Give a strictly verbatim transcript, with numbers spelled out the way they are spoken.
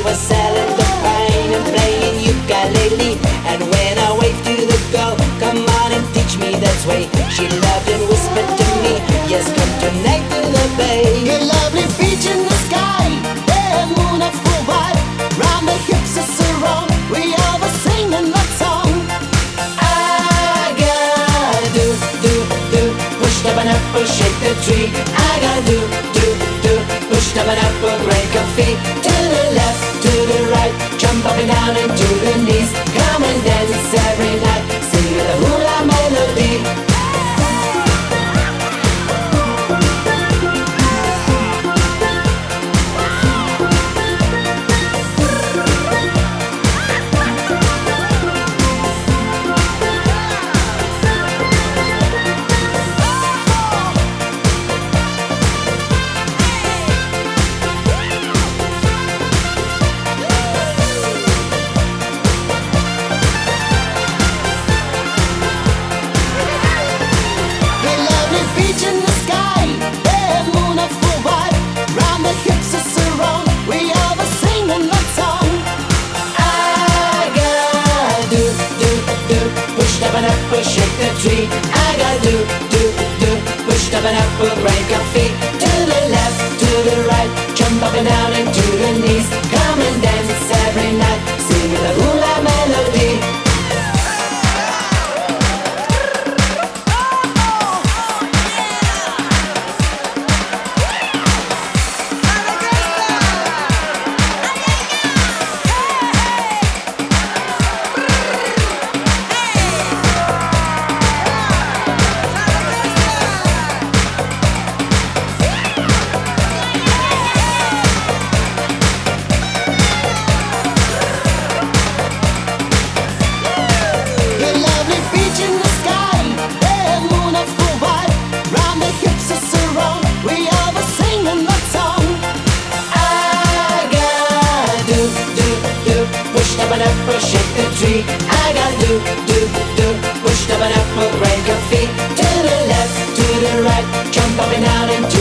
for selling the pain and playing ukulele. And when I wave to the girl, come on and teach me that way, she loved and whispered to me, yes, come tonight to the bay. A lovely beach in the sky, yeah, moon up for white, round the hips is around, we all were singing that song. I gotta do, do, do, push the pineapple, shake the tree. I gotta do, do, do, push the pineapple, break a feet. To the left, to the right, jump up and down and to the knees. Come and dance every night, sing the hula melody. Pineapple, shake the tree. I gotta do, do, do, push the pineapple, break a feet. To the left, to the right, jump up and down and to the knees. Come and dance every night, sing the hula melody. Pineapple, shake the tree. I gotta do, do, do, push the pineapple, break a feet. To the left, to the right, jump up and down and to